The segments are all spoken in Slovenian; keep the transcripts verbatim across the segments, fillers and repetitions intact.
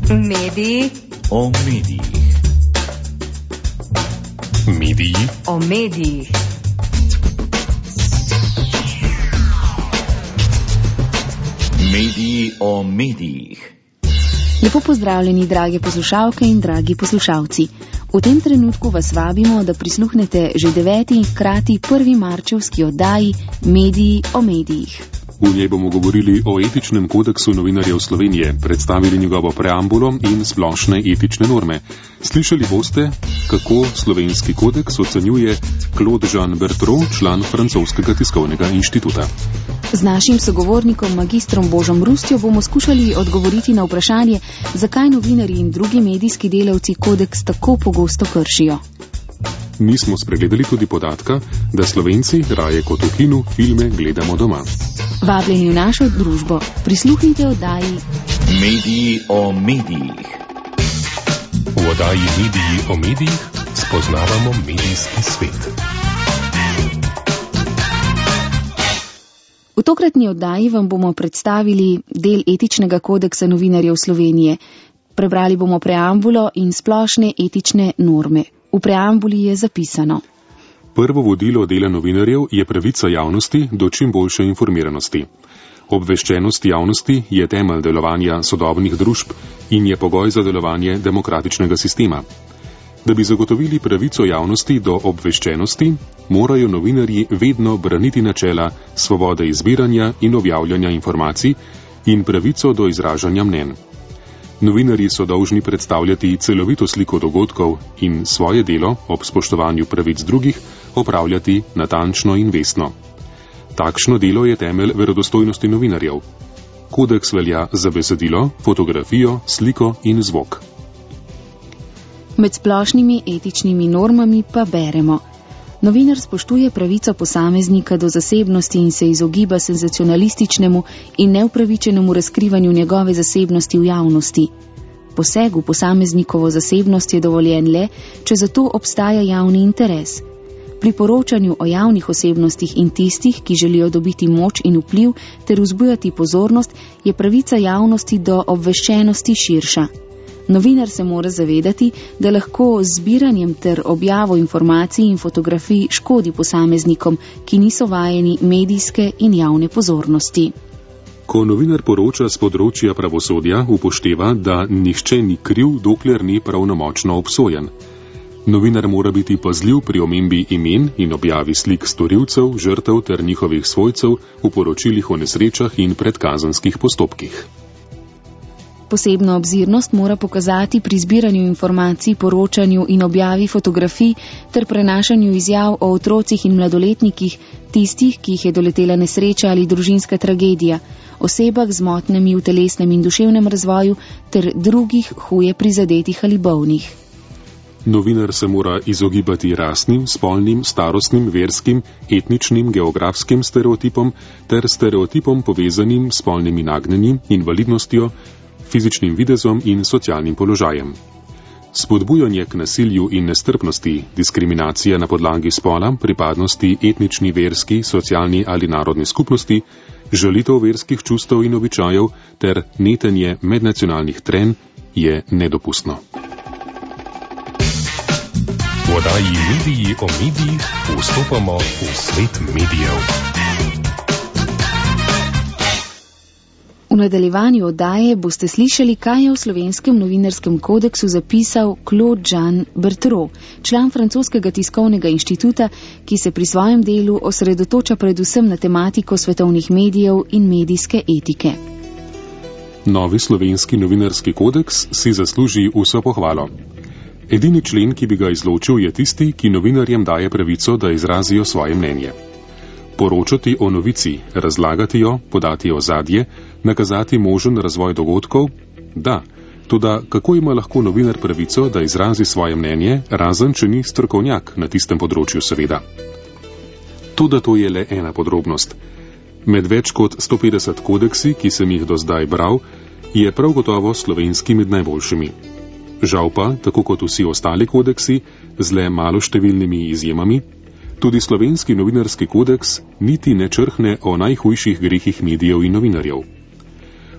Mediji o medijih. Mediji o medijih. Mediji o medijih. Lepo pozdravljeni, drage poslušalke in dragi poslušalci. V tem trenutku vas vabimo, da prisluhnete že deveti in hkrati prvi marčevski oddaji Mediji o medijih. V njej bomo govorili o etičnem kodeksu novinarjev Slovenije, predstavili njegovo preambulo in splošne etične norme. Slišali boste, kako slovenski kodeks ocenjuje Claude Jean Bertrand, član francoskega tiskovnega inštituta. Z našim sogovornikom, magistrom Božom Rustjo, bomo skušali odgovoriti na vprašanje, zakaj novinarji in drugi medijski delavci kodeks tako pogosto kršijo. Mi smo spregledali tudi podatka, da Slovenci raje kot v kinu filme gledamo doma. Vabljeni v našo družbo. Prisluhnite oddaji Mediji o medijih. V oddaji Mediji o medijih spoznavamo medijski svet. V tokratni oddaji vam bomo predstavili del etičnega kodeksa novinarjev Slovenije. Prebrali bomo preambulo in splošne etične norme. V preambuli je zapisano: Prvo vodilo dela novinarjev je pravica javnosti do čim boljše informiranosti. Obveščenost javnosti je temelj delovanja sodobnih družb in je pogoj za delovanje demokratičnega sistema. Da bi zagotovili pravico javnosti do obveščenosti, morajo novinarji vedno braniti načela svobode izbiranja in objavljanja informacij in pravico do izražanja mnenj. Novinarji so dolžni predstavljati celovito sliko dogodkov in svoje delo ob spoštovanju pravic drugih opravljati natančno in vestno. Takšno delo je temelj verodostojnosti novinarjev. Kodeks velja za besedilo, fotografijo, sliko in zvok. Med splošnimi etičnimi normami pa beremo: novinar spoštuje pravico posameznika do zasebnosti in se izogiba senzacionalističnemu in neupravičenemu razkrivanju njegove zasebnosti v javnosti. Poseg v posameznikovo zasebnost je dovoljen le, če za to obstaja javni interes. Pri poročanju o javnih osebnostih in tistih, ki želijo dobiti moč in vpliv ter vzbujati pozornost, je pravica javnosti do obveščenosti širša. Novinar se mora zavedati, da lahko z zbiranjem ter objavo informacij in fotografij škodi posameznikom, ki niso vajeni medijske in javne pozornosti. Ko novinar poroča z področja pravosodja, upošteva, da nihče ni kriv, dokler ni pravnomočno obsojen. Novinar mora biti pazljiv pri omembi imen in objavi slik storilcev, žrtev ter njihovih svojcev v poročilih o nesrečah in predkazenskih postopkih. Posebno obzirnost mora pokazati pri zbiranju informacij, poročanju in objavi fotografij ter prenašanju izjav o otrocih in mladoletnikih, tistih, ki jih je doletela nesreča ali družinska tragedija, osebah z motnjami v telesnem in duševnem razvoju ter drugih huje prizadetih ali bolnih. Novinar se mora izogibati rasnim, spolnim, starostnim, verskim, etničnim, geografskim stereotipom ter stereotipom povezanim s spolnimi nagnjenji, invalidnostjo, fizičnim videzom in socialnim položajem. Spodbujanje k nasilju in nestrpnosti, diskriminacija na podlagi spola, pripadnosti etnični, verski, socialni ali narodni skupnosti, žalitev verskih čustev in običajev ter netenje mednacionalnih trenj je nedopustno. V oddaji Mediji o medijih vstopamo v svet medijev. V nadaljevanju oddaje boste slišali, kaj je v slovenskem novinarskem kodeksu zapisal Claude Jean Bertrand, član francoskega tiskovnega inštituta, ki se pri svojem delu osredotoča predvsem na tematiko svetovnih medijev in medijske etike. Novi slovenski novinarski kodeks si zasluži vso pohvalo. Edini člen, ki bi ga izločil, je tisti, ki novinarjem daje pravico, da izrazijo svoje mnenje. Poročati o novici, razlagati jo, podati ozadje, nakazati možen razvoj dogodkov? Da, toda kako ima lahko novinar pravico, da izrazi svoje mnenje, razen če ni strokovnjak na tistem področju, seveda? Toda to je le ena podrobnost. Med več kot sto petdeset kodeksi, ki sem jih do zdaj bral, je prav gotovo slovenski med najboljšimi. Žal pa, tako kot vsi ostali kodeksi, z le maloštevilnimi izjemami, tudi slovenski novinarski kodeks niti ne črhne o najhujših grehih medijev in novinarjev.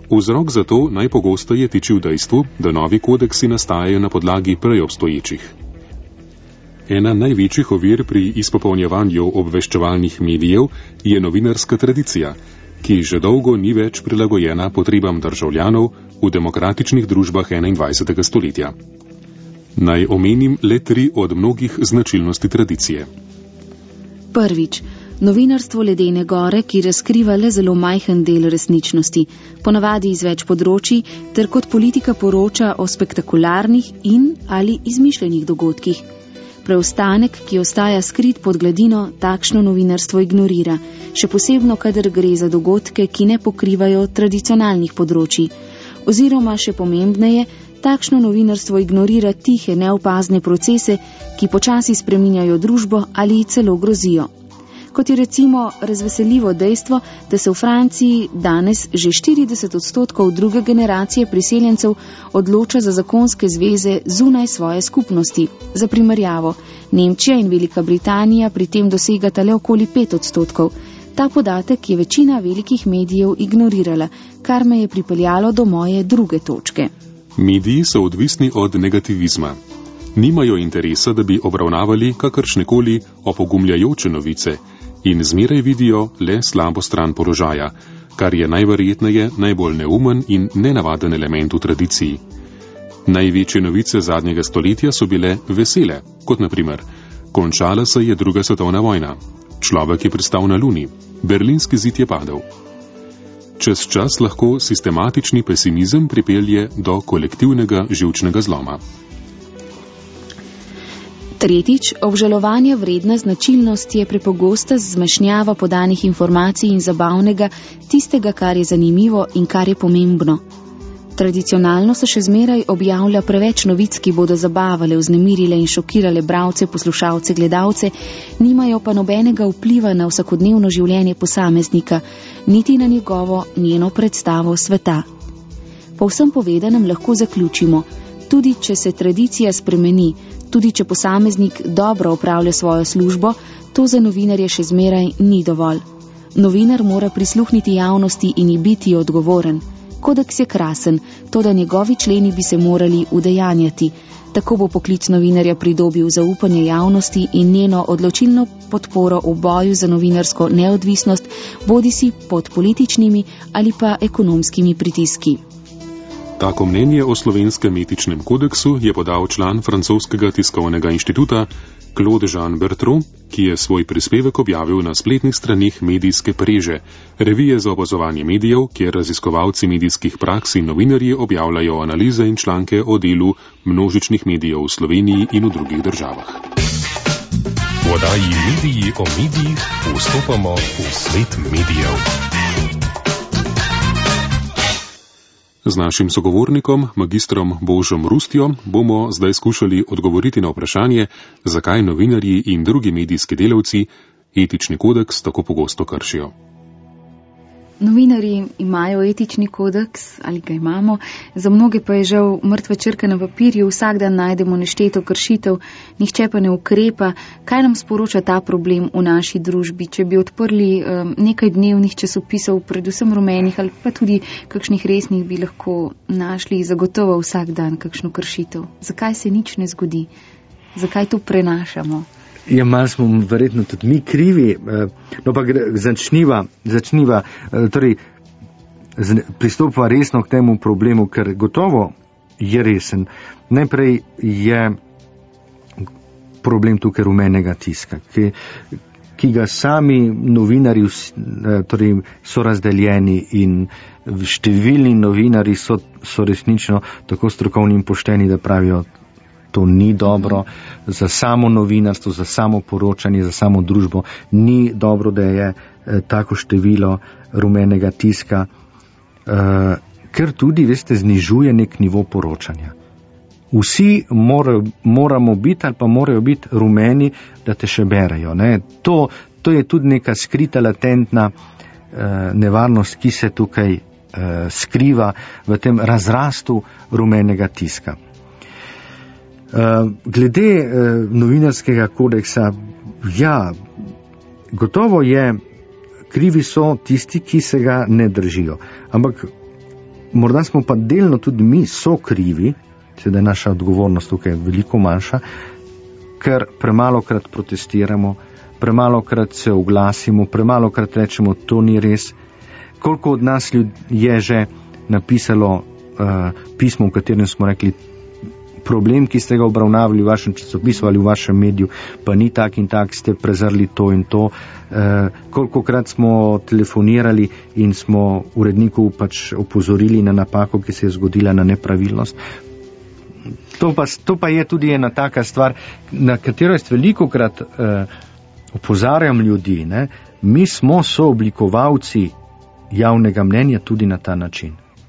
Vzrok za to najpogosteje tiči v dejstvu, da novi kodeksi nastajajo na podlagi prej obstoječih. Ena največjih ovir pri izpopolnjevanju obveščevalnih medijev je novinarska tradicija, ki že dolgo ni več prilagojena potrebam državljanov v demokratičnih družbah enaindvajsetega stoletja. Naj omenim le tri od mnogih značilnosti tradicije. Prvič, novinarstvo ledene gore, ki razkriva le zelo majhen del resničnosti, ponavadi iz več področij, ter kot politika poroča o spektakularnih in ali izmišljenih dogodkih. Preostanek, ki ostaja skrit pod gladino, takšno novinarstvo ignorira, še posebno, kadar gre za dogodke, ki ne pokrivajo tradicionalnih področij. Oziroma, še pomembneje, takšno novinarstvo ignorira tihe, neopazne procese, ki počasi spreminjajo družbo ali celo grozijo. Kot je recimo razveseljivo dejstvo, da se v Franciji danes že štirideset odstotkov druge generacije priseljencev odloča za zakonske zveze zunaj svoje skupnosti. Za primerjavo, Nemčija in Velika Britanija pri tem dosegata le okoli pet odstotkov. Ta podatek je večina velikih medijev ignorirala, kar me je pripeljalo do moje druge točke. Mediji so odvisni od negativizma. Nimajo interesa, da bi obravnavali kakršnekoli opogumljajoče novice in zmeraj vidijo le slabo stran položaja, kar je najverjetneje najbolj neumen in nenavaden element v tradiciji. Največje novice zadnjega stoletja so bile vesele, kot na primer, končala se je druga svetovna vojna, človek je pristal na Luni, berlinski zid je padel. Čez čas lahko sistematični pesimizem pripelje do kolektivnega živčnega zloma. Tretjič, obžalovanja vredna značilnost je prepogosta zmešnjava podanih informacij in zabavnega, tistega, kar je zanimivo in kar je pomembno. Tradicionalno se še zmeraj objavlja preveč novic, ki bodo zabavale, vznemirile in šokirale bralce, poslušalce, gledalce, nimajo pa nobenega vpliva na vsakodnevno življenje posameznika, niti na njegovo, njeno predstavo sveta. Po vsem povedanem lahko zaključimo, tudi če se tradicija spremeni, tudi če posameznik dobro opravlja svojo službo, to za novinarje še zmeraj ni dovolj. Novinar mora prisluhniti javnosti in ji biti odgovoren. Kodeks je krasen, toda njegovi členi bi se morali udejanjati. Tako bo poklic novinarja pridobil zaupanje javnosti in njeno odločilno podporo v boju za novinarsko neodvisnost, bodisi pod političnimi ali pa ekonomskimi pritiski. Tako mnenje o slovenskem etičnem kodeksu je podal član francoskega tiskovnega inštituta Claude Jean Bertrand, ki je svoj prispevek objavil na spletnih stranih Medijske preže, revije za opazovanje medijev, kjer raziskovalci medijskih praks in novinarji objavljajo analize in članke o delu množičnih medijev v Sloveniji in v drugih državah. V oddaji Mediji o medijih vstopamo v svet medijev. Z našim sogovornikom, magistrom Božom Rustjo, bomo zdaj skušali odgovoriti na vprašanje, zakaj novinarji in drugi medijski delavci etični kodeks tako pogosto kršijo. Novinarji imajo etični kodeks, ali ga imamo, za mnoge pa je žal mrtva črka na papirju, vsak dan najdemo nešteto kršitev, nihče pa ne ukrepa. Kaj nam sporoča ta problem v naši družbi? Če bi odprli um, nekaj dnevnih časopisov, predvsem rumenih ali pa tudi kakšnih resnih, bi lahko našli zagotovo vsak dan kakšno kršitev. Zakaj se nič ne zgodi? Zakaj to prenašamo? Ja, malo smo verjetno tudi mi krivi, no pa začniva, začniva torej pristopava resno k temu problemu, ker gotovo je resen. Najprej je problem tukaj rumenega tiska, ki, ki ga sami novinari torej so razdeljeni in številni novinari so, so resnično tako strokovni in pošteni, da pravijo, to ni dobro za samo novinarstvo, za samo poročanje, za samo družbo. Ni dobro, da je eh, tako število rumenega tiska, eh, ker tudi, veste, znižuje nek nivo poročanja. Vsi mora, moramo biti ali pa morajo biti rumeni, da te še berejo. Ne? To, to je tudi neka skrita, latentna eh, nevarnost, ki se tukaj eh, skriva v tem razrastu rumenega tiska. Uh, glede uh, novinarskega kodeksa, ja, gotovo je, krivi so tisti, ki se ga ne držijo. Ampak morda smo pa delno tudi mi so krivi, seveda je naša odgovornost tukaj veliko manjša, ker premalokrat protestiramo, premalokrat se oglasimo, premalokrat rečemo, to ni res. Koliko od nas je že napisalo uh, pismo, v katerem smo rekli, problem, ki ste ga obravnavali v vašem časopisu ali v vašem mediju, pa ni tak in tak, ste prezrli to in to. Uh, kolikokrat smo telefonirali in smo uredniku pač opozorili na napako, ki se je zgodila, na nepravilnost. To pa, to pa je tudi ena taka stvar, na katero jaz velikokrat uh, opozarjam ljudi. Ne? Mi smo sooblikovalci javnega mnenja tudi na ta način.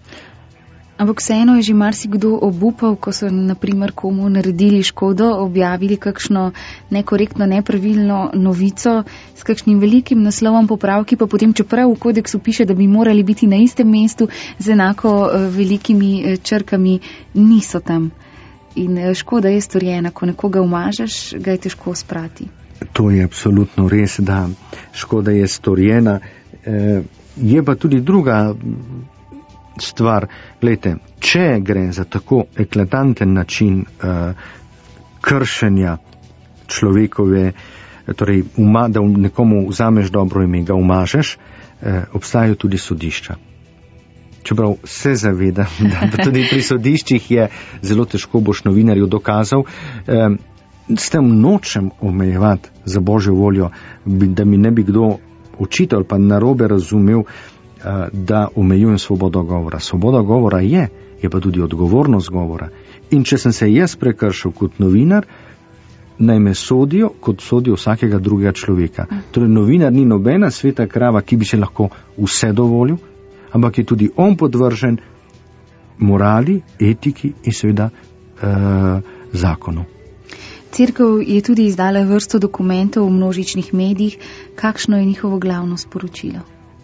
Ampak vseeno je že marsikdo obupal, ko so naprimer komu naredili škodo, objavili kakšno nekorektno, nepravilno novico s kakšnim velikim naslovom, popravki, pa potem, čeprav v kodeksu piše, da bi morali biti na istem mestu z enako velikimi črkami, niso tam. In škoda je storjena, ko nekoga umažeš, ga je težko sprati. To je absolutno res, da škoda je storjena. E, je pa tudi druga stvar. Glejte, če gre za tako eklatanten način uh, kršenja človekove, torej uma, da nekomu vzameš dobro ime, ga umažeš, uh, obstajajo tudi sodišča. Čeprav se zaveda, da tudi pri sodiščih je zelo težko boš novinarju dokazal. Um, s tem nočem omejevati za Božjo voljo, da mi ne bi kdo očital pa narobe razumel, da omejujem svobodo govora. Svoboda govora je, je pa tudi odgovornost govora. In če sem se jaz prekršil kot novinar, naj me sodijo, kot sodijo vsakega drugega človeka. Torej, novinar ni nobena sveta krava, ki bi se lahko vse dovolil, ampak je tudi on podvržen morali, etiki in seveda eh, zakonu. Cerkev je tudi izdala vrsto dokumentov v množičnih medijih. Kakšno je njihovo glavno sporočilo?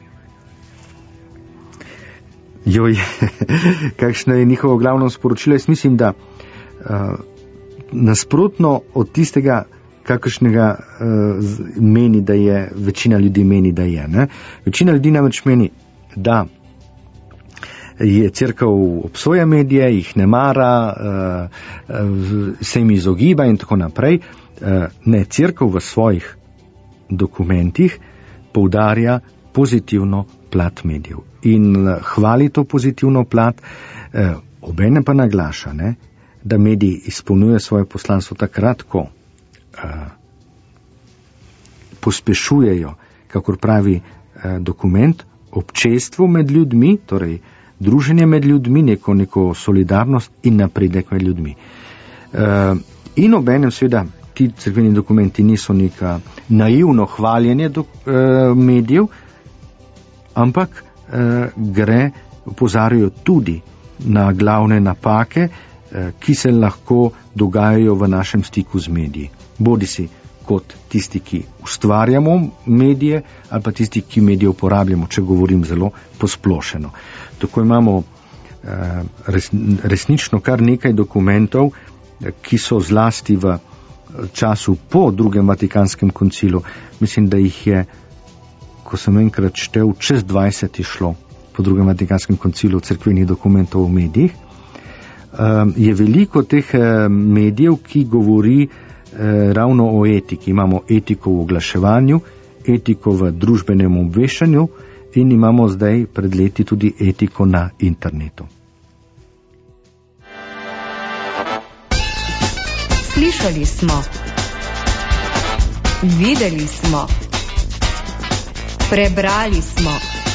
Joj, kakšno je njihovo glavno sporočilo? Jaz mislim, da uh, nasprotno od tistega, kakšnega uh, meni, da je, večina ljudi meni, da je. Ne? Večina ljudi namreč meni, da je cerkev obsoja medije, jih ne mara, uh, uh, se jim izogiba in tako naprej. Uh, ne, cerkev v svojih dokumentih poudarja pozitivno plat medijev in hvali to pozitivno plat, eh, obenem pa naglaša, ne, da mediji izpolnjuje svoje poslanstvo takrat, ko eh, pospešujejo, kakor pravi eh, dokument, občestvo med ljudmi, torej druženje med ljudmi, neko, neko solidarnost in napredek med ljudmi. Eh, in obenem seveda ti cerkveni dokumenti niso neka naivno hvaljenje do, eh, medijev, ampak eh, gre, opozarjajo tudi na glavne napake, eh, ki se lahko dogajajo v našem stiku z mediji. Bodi si kot tisti, ki ustvarjamo medije, ali pa tisti, ki medije uporabljamo, če govorim zelo posplošeno. Tako imamo eh, res, resnično kar nekaj dokumentov, eh, ki so zlasti v času po drugem Vatikanskem koncilu. Mislim, da jih je, ko sem enkrat štev, čez dvajset je šlo po drugem Vatikanskem koncilu cerkvenih dokumentov v medijih. Um, je veliko teh uh, medijev, ki govori uh, ravno o etiki. Imamo etiko v oglaševanju, etiko v družbenem obveščanju in imamo zdaj pred leti tudi etiko na internetu. Slišali smo, videli smo, prebrali smo.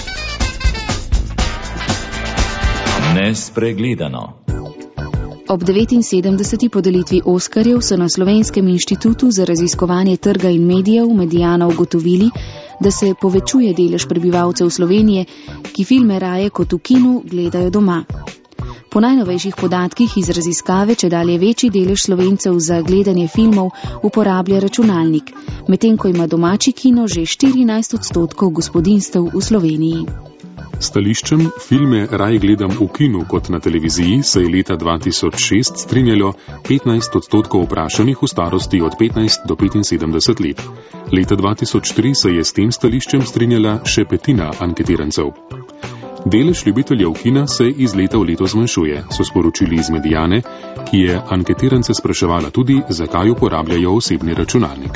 Nespregledano. Ob devetinsedemdeseti podelitvi Oskarjev so na Slovenskem inštitutu za raziskovanje trga in medijev Mediana ugotovili, da se povečuje delež prebivalcev Slovenije, ki filme raje kot v kinu gledajo doma. Po najnovejših podatkih iz raziskave čedalje večji delež Slovencev za gledanje filmov uporablja računalnik, medtem ko ima domači kino že štirinajst odstotkov gospodinjstev v Sloveniji. Stališčem filme raje gledam v kinu kot na televiziji se je leta dva tisoč šest strinjalo petnajst odstotkov vprašanih v starosti od petnajst do petinsedemdeset let. Leta dva tisoč tri se je s tem stališčem strinjala še petina anketirancev. Delež ljubiteljev kina se iz leta v leto zmanjšuje, so sporočili iz Mediane, ki je anketirance spraševala tudi, zakaj uporabljajo osebni računalnik.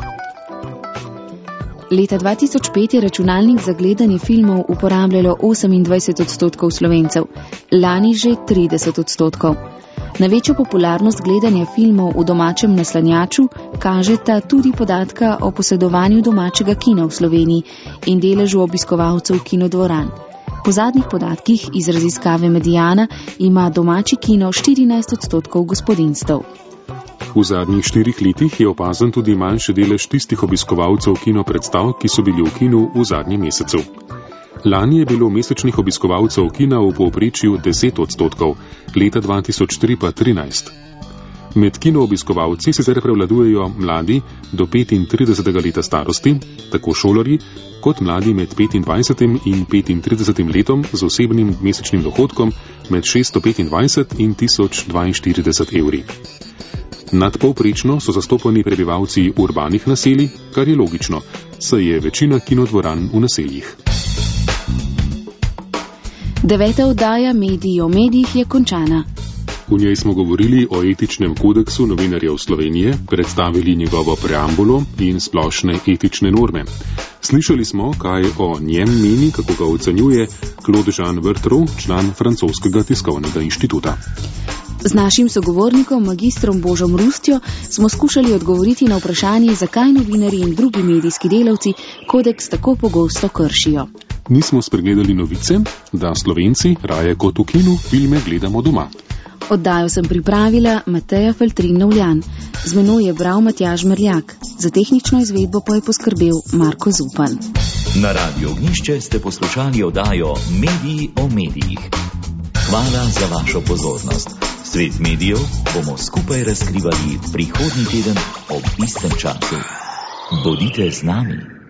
Leta dva tisoč pet je računalnik za gledanje filmov uporabljalo osemindvajset odstotkov Slovencev, lani že trideset odstotkov. Na večjo popularnost gledanja filmov v domačem naslanjaču kažeta tudi podatka o posedovanju domačega kina v Sloveniji in deležu obiskovalcev kinodvoran. Po zadnjih podatkih iz raziskave Mediana ima domači kino štirinajst odstotkov gospodinjstev. V zadnjih štirih letih je opazen tudi manjši delež tistih obiskovalcev kino predstav, ki so bili v kinu v zadnjem mesecu. Lani je bilo mesečnih obiskovalcev kina v povprečju deset odstotkov, leta dva tisoč tri pa trinajst. Med kino obiskovalci sicer prevladujejo mladi do petintridesetega leta starosti, tako šolarji, kot mladi med petindvajsetim in petintridesetim letom z osebnim mesečnim dohodkom med šeststo petindvajset in tisoč dvainštirideset evri. Nadpovprečno so zastopani prebivalci urbanih naselij, kar je logično, saj je večina kinodvoran v naseljih. Deveta oddaja Mediji o medijih je končana. V njej smo govorili o etičnem kodeksu novinarjev Slovenije, predstavili njegovo preambulo in splošne etične norme. Slišali smo, kaj o njem meni, kako ga ocenjuje Claude Jean Vertrou, član francoskega tiskovnega inštituta. Z našim sogovornikom, magistrom Božom Rustjo, smo skušali odgovoriti na vprašanje, zakaj novinarji in drugi medijski delavci kodeks tako pogosto kršijo. Nismo spregledali novice, da Slovenci raje kot v kinu filme gledamo doma. Oddajo sem pripravila Mateja Feltrin-Novljan. Z menoj je bral Matjaž Merljak. Za tehnično izvedbo pa je poskrbel Marko Zupan. Na Radio Ognjišče ste poslušali oddajo Mediji o medijih. Hvala za vašo pozornost. Svet medijev bomo skupaj razkrivali prihodnji teden ob istem času. Bodite z nami.